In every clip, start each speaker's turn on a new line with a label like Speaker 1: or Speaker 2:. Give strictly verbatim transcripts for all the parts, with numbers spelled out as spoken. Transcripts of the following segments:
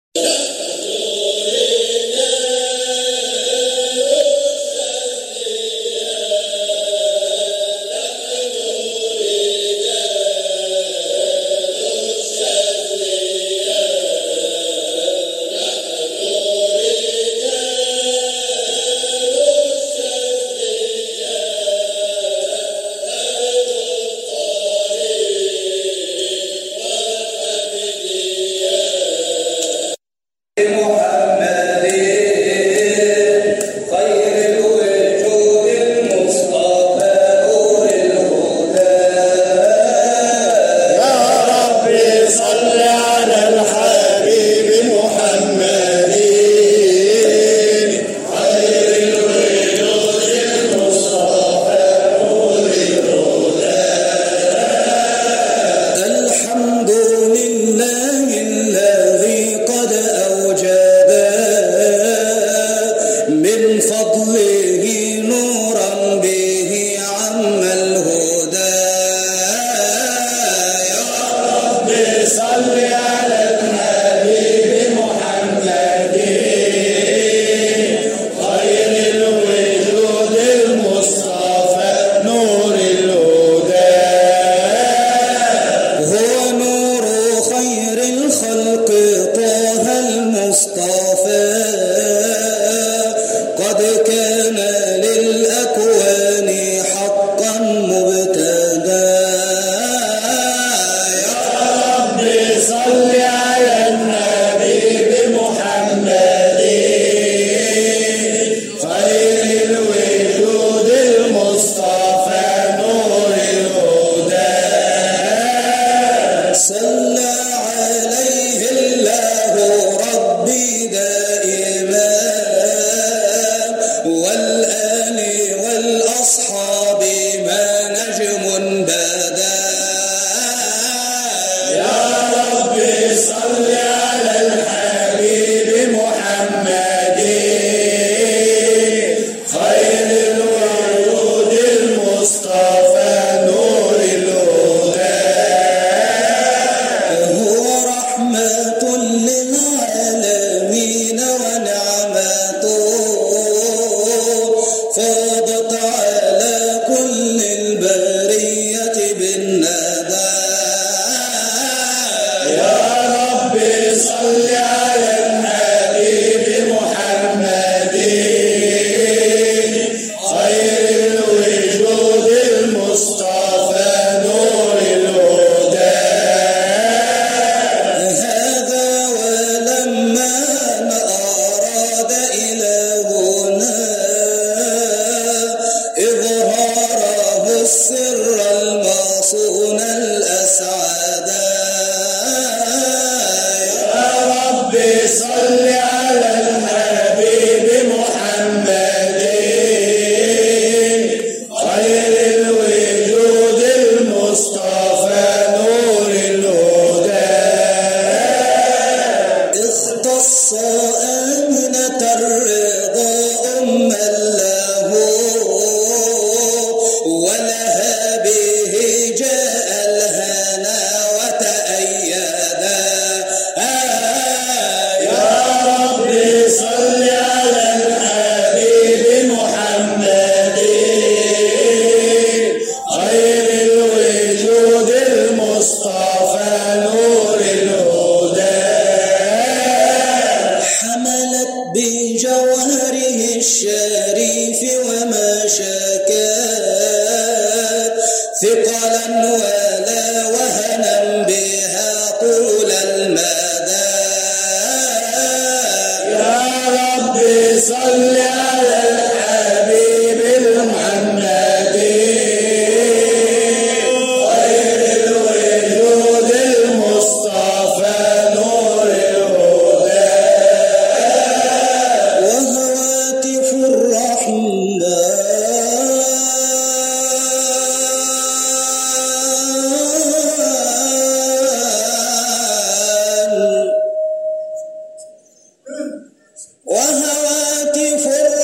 Speaker 1: وهواتف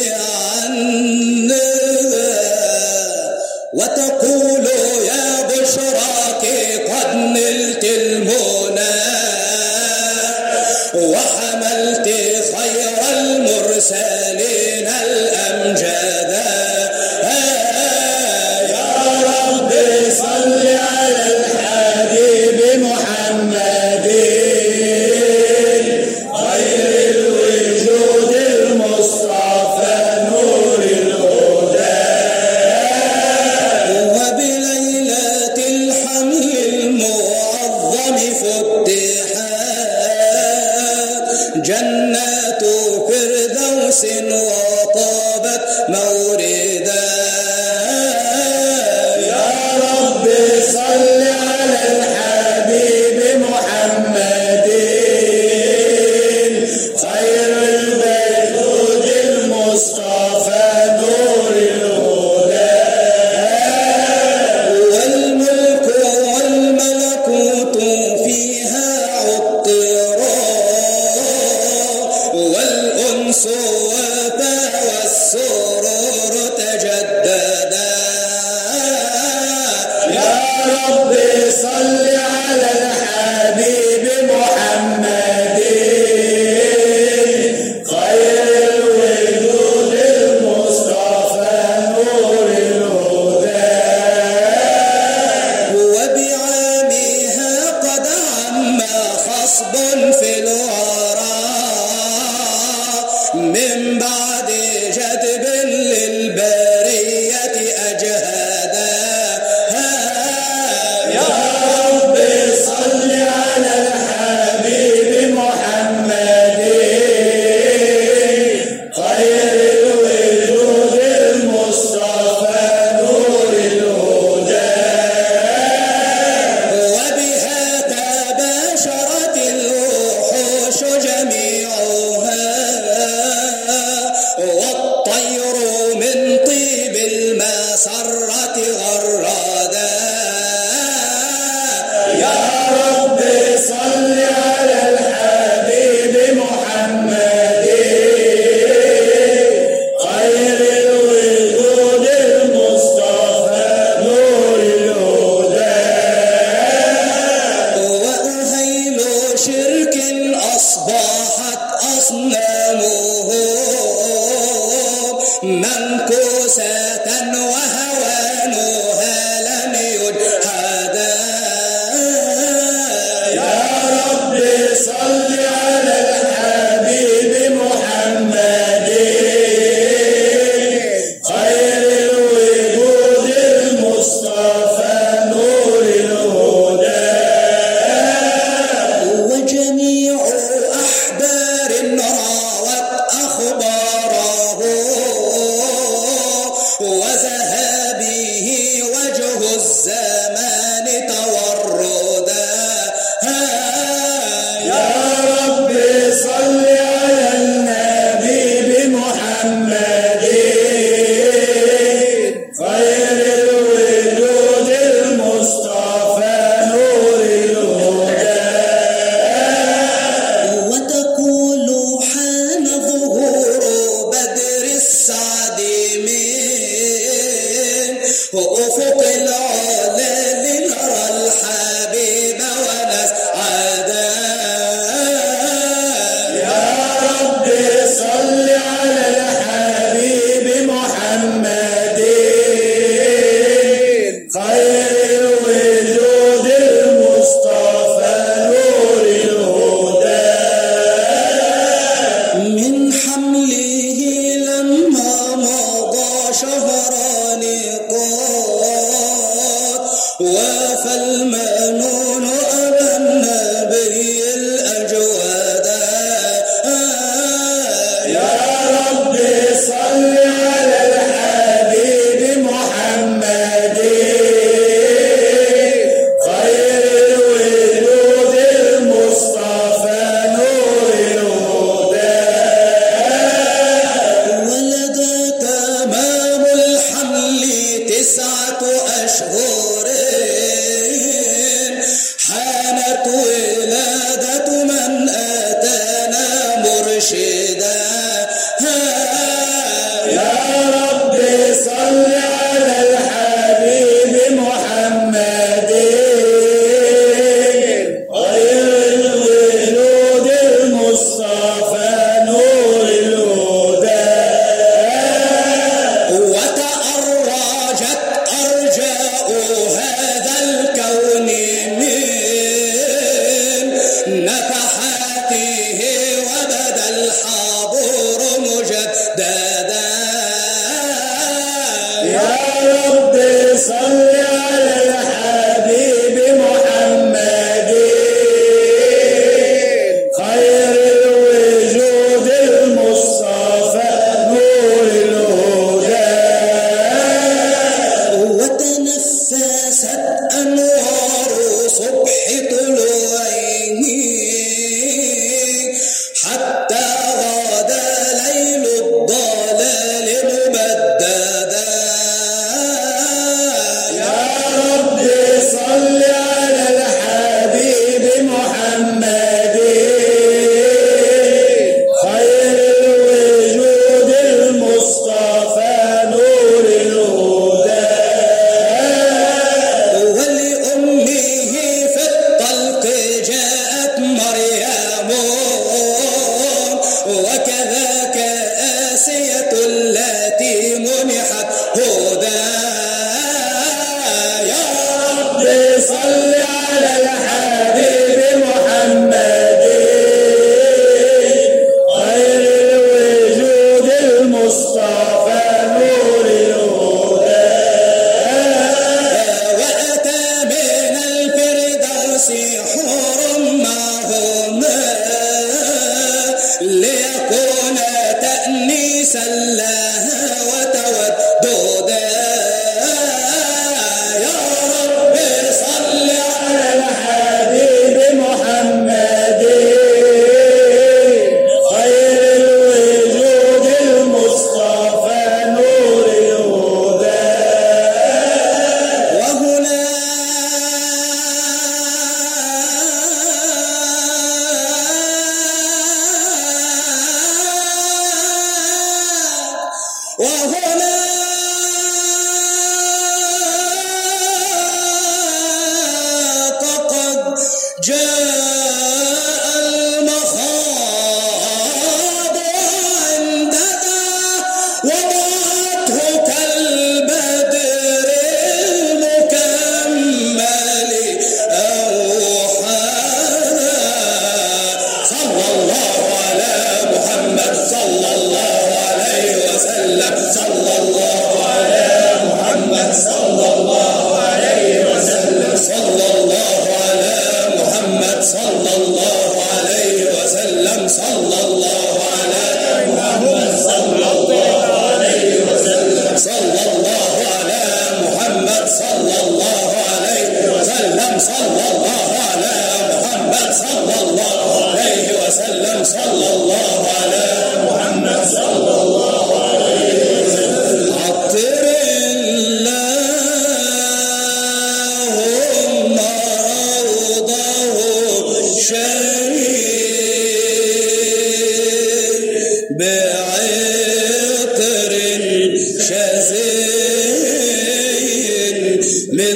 Speaker 1: عنها وتقول يا بشراك قد نلت المنى وحملت خير المرسلين الأمجدا. يا رب صل على الحبيب محمد خير الوجود المصطفى نور الهدى وبليلة الحمل المعظم فتحت جنات فردوس وطابت موردا. يا رب صل على الحبيب محمد خير الوجود المصطفى نور الهدى والملك والملكوت فيها عطرا والأنس وفى والسرور تجددا. يا رب صل على الحبيب محمد خير الوجود المصطفى نور الهدى وبعامها قد عم خصب في الورى من بعد جذب للبرية أجهدا. يا رب صل على الحبيب محمد خير الوجود المصطفى نور الهدى وبها تباشرت الوحوش جميعها والطير من طيب المسرة غردا. يا رب صل على الحبيب محمد خير الوجود المصطفى نور الهدى وأهيل شرك أصبحت أصنامه منكوسة وهوانها لم يجحدا. يا رب صل على الحبيب محمد خير الوجود المصطفى نور الهدى وجميع أحبار راوت أخباره وزهى به وجه الزمان توردا. يا رب صل على النبي محمد خير الوجود المصطفى نور الهدى وتقول حان ظهور بدر السعد من أفق العلا لنرى الحبيب ونسعدا. يا رب صل على الحبيب محمد خير الوجود المصطفى نور الهدى من حمله لما مضى شهران قاد وفى المنون أبا النبي الأجودا. يا رب صل على الحبيب محمد خير الوجود المصطفى نور الهدى ولدى تمام الحمل تسعة أشهر حانت ولادة من أتانا مرشدا. يا رب صل على الحبيب محمد خير الولود المصطفى نور الهدى وتأرجت أرجاء هذا الكون من نفحاته وبدا الحاضر مجددا يا رب صل على الحبيب محمد خير الوجود المصطفى نور الهدى وتنفست أنوار صبح طلوعه حتى غدا ليل الضلال مبددا يا رب صل على الحبيب محمد خير الوجود المصطفى نور الهدى ولأمه في الطلق جاءت مريم وكذاك آسية التي منحت هدى يا رب صل على الحبيب محمد خير الوجود المصطفى نور الهدى وأتى من الفردوس حور معهما ليكون تأنيسا لها وتوددا يا رب صل على الحبيب محمد خير الوجود المصطفى نور الهدى وهنا وهنا قد جاء المخاض عندنا وضعته كالبدر المكمل أوحانا صلى الله على محمد صلى الله عليه وسلم صلى الله على محمد صلى الله عليه وسلم صلى الله على محمد صلى الله عليه وسلم صلى الله على محمد صلى الله عليه وسلم صلى الله على محمد صلى الله عليه وسلم صلى الله على محمد صلى الله عليه وسلم صلى الله على محمد صلى الله عليه وسلم عطر اللهم روضه الشريف بعطر شزين من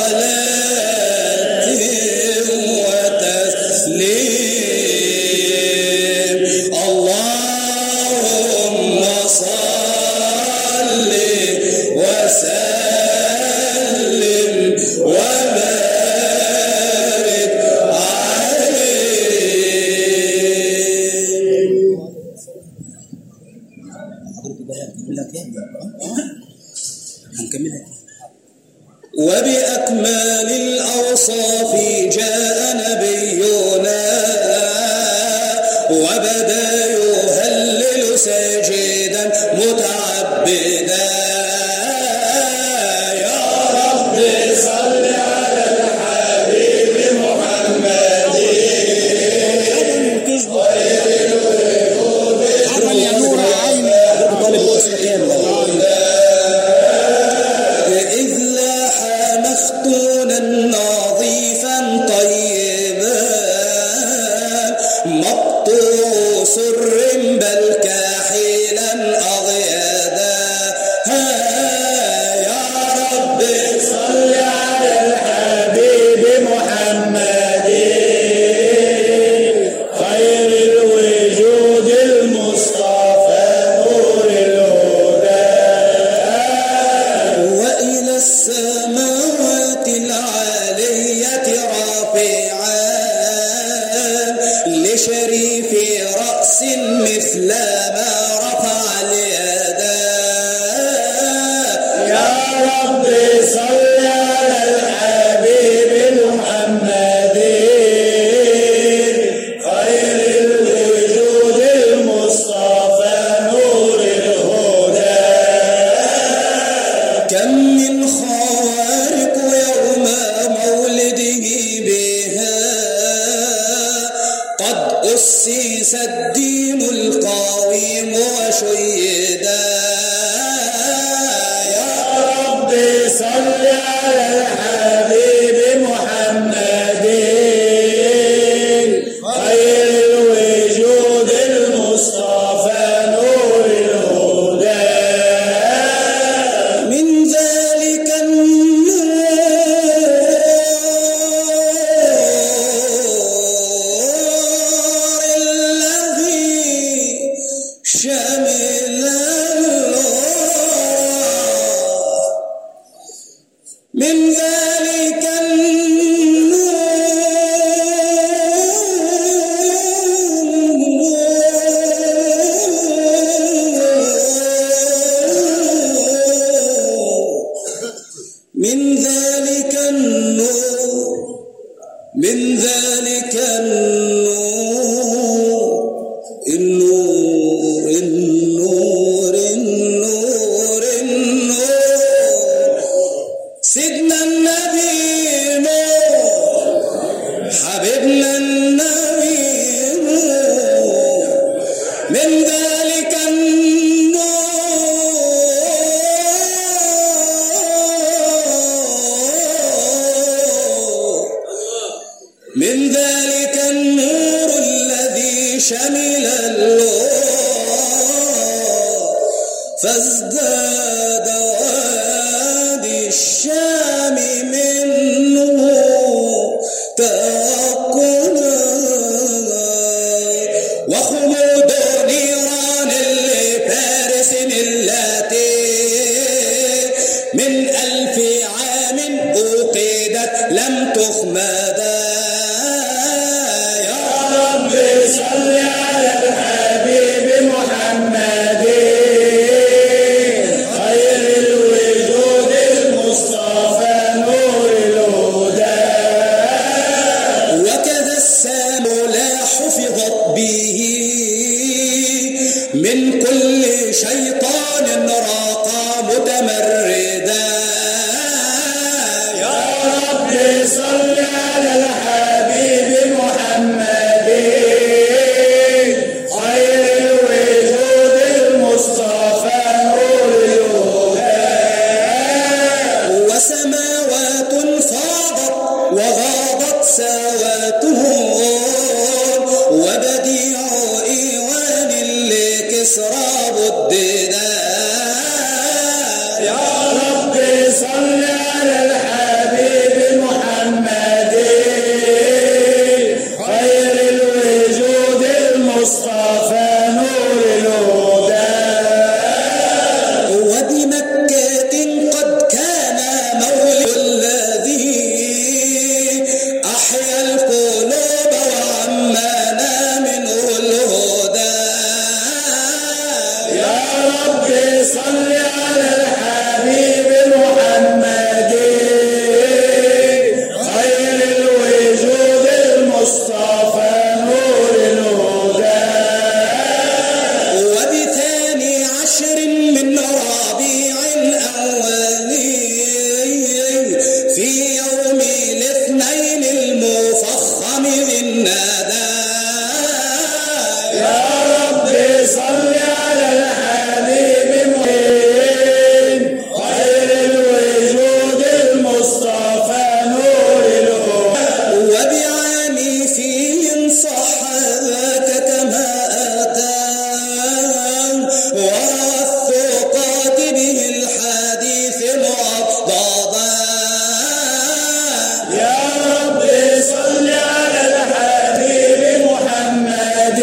Speaker 1: صلاة وتسليم اللهم صل وسلم وبارك عليه وبأكمال الأوصاف جاء نبينا وبدا يهلل ساجدا متعبدا يا رب صل على الحبيب محمد يا نور عيني إذ لاح مختونا نظيفا طيبا مقطوع سر بل كاحلا أغيادا كم من خوارق يوم مولده بها قد أسس الدين القويم وشيدا.
Speaker 2: يا رب صل على الحبيب محمد خير الوجود المصطفى نور الهدى.
Speaker 1: من ذلك النور الذي شمل من ذلك من ذلك النور من ذلك النور النور النور النور النور سيدنا النبي نور حبيبنا النبي نور من ذلك من ذلك النور الذي شمل اللؤلؤ فازداد وادي الشام منه توكلا وخمود نيران لفارس التي من ألف عام أوقدت لم تخمدا.
Speaker 2: صل على الحبيب محمد خير الوجود المصطفى نور الهدى.
Speaker 1: وكذا السام لا حفظت به من كل شيطان راقى متمردا.
Speaker 2: يا رب صل على الحبيب محمد
Speaker 1: وسماوات فاضت وغاضت ساواتهم وبديع إيوان لكسرى بددا.
Speaker 2: يا رب صل على الحبيب محمد خير الوجود المصطفى نور الهدى.
Speaker 1: وبمكة قد كان مولد الذي أحيا القلوب وعمانا منه الهدى.
Speaker 2: يا رب صل على الحبيب محمد خير الوجود المصطفى نور الهدى.
Speaker 1: وبثاني عشر من ربيع الأول في يوم الاثنين المفخم بالندى.
Speaker 2: يا رب صل على الحبيب خير الوجود المصطفى نور الهدى.
Speaker 1: وبعامي فيه صح ذاك كما أتى وروى الثقات به الحديث معضدا.
Speaker 2: يا رب صل على الحبيب محمد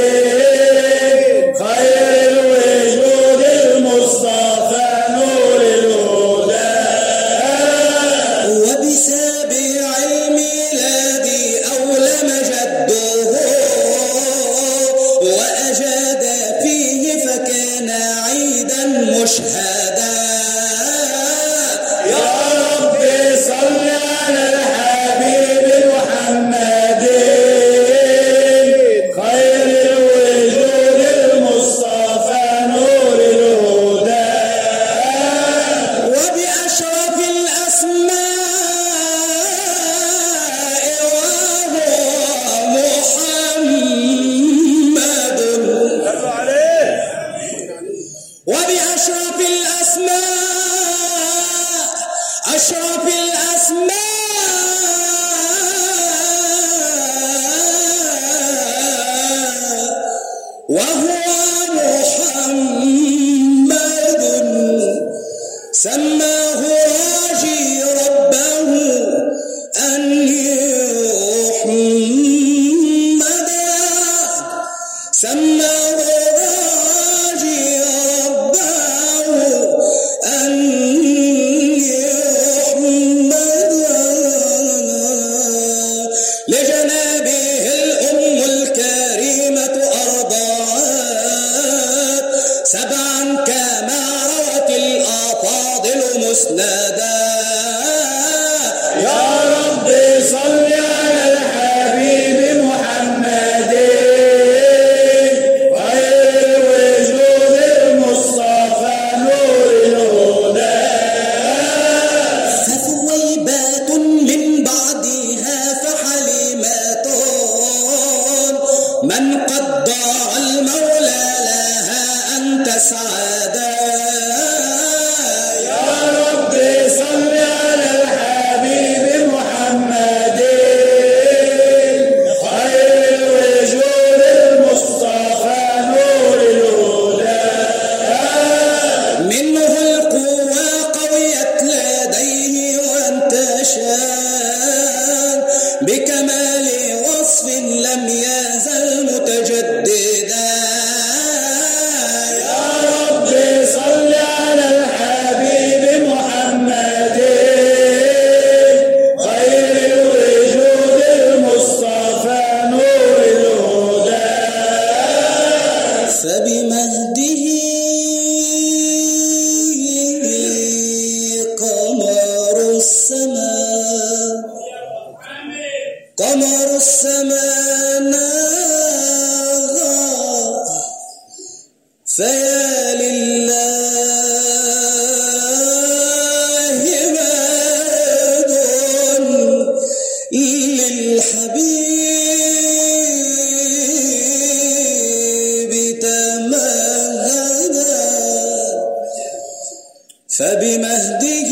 Speaker 2: خير الوجود المصطفى نور الهدى.
Speaker 1: وبسابع الميلاد أولم جده وأجاد فيه فكان عيدا مشهدا.
Speaker 2: يا رب صل على الحبيب محمد خير الوجود المصطفى نور الهدى.
Speaker 1: سماه راجي ربه أن يحمدا سماه راجي ربه أن يحمدا لجنابه الأم الكريمة أرضعت سبعا كما روت الأفاضل مسندا
Speaker 2: يا رب صل على الحبيب محمد خير الوجود المصطفى نور الهدى
Speaker 1: فثويبات من بعدها فحليمات من قد ضاع المولى لها أن تسعدا
Speaker 2: يا رب صل على الحبيب محمد خير الوجود المصطفى نور الهدى
Speaker 1: منه القوى قويت لديه وانتشر بكمال وصف لم يزل متجددا
Speaker 2: يا رب صل على الحبيب محمد خير الوجود المصطفى نور الهدى
Speaker 1: فبمهده قمر السماء قمر السماء ناغى فيا لله مهد للحبيب تمهدا فبمهده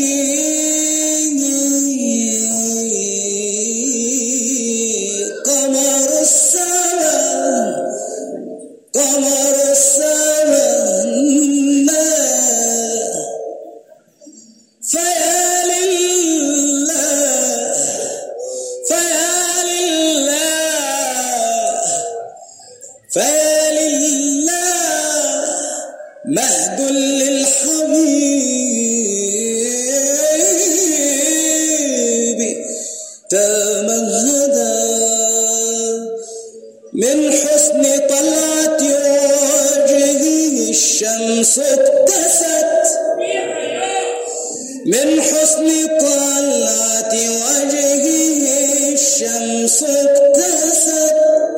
Speaker 1: قمر السماء قمر السماء فيا لله فيا لله فيا لله مهد للحبيب تمهدا من حسن طلعة وجهه الشمس اكتست من حسن طلعة وجهه الشمس اكتست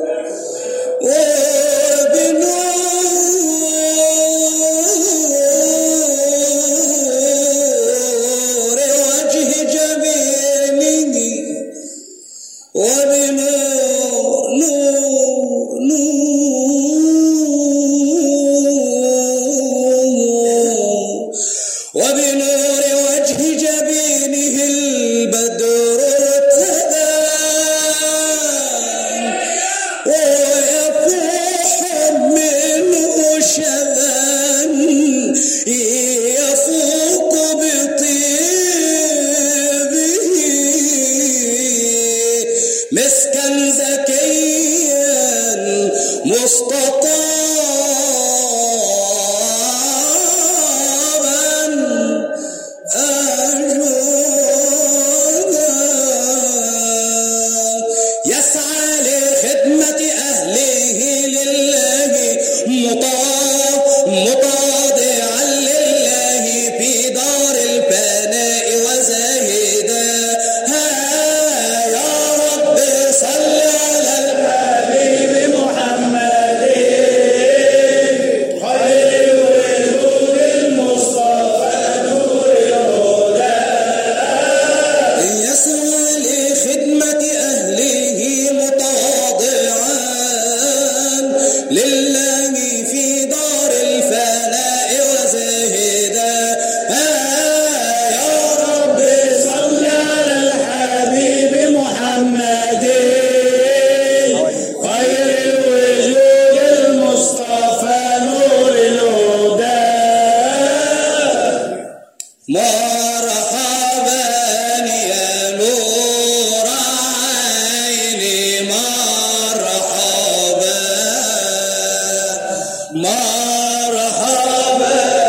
Speaker 1: وبنور وجه جبينه وبنور نور نور وبنور وجه جبينه البدر ارتدى ويفوح منه شذا يفوق بطيبه مسكا زكيا مستطابا مرحبا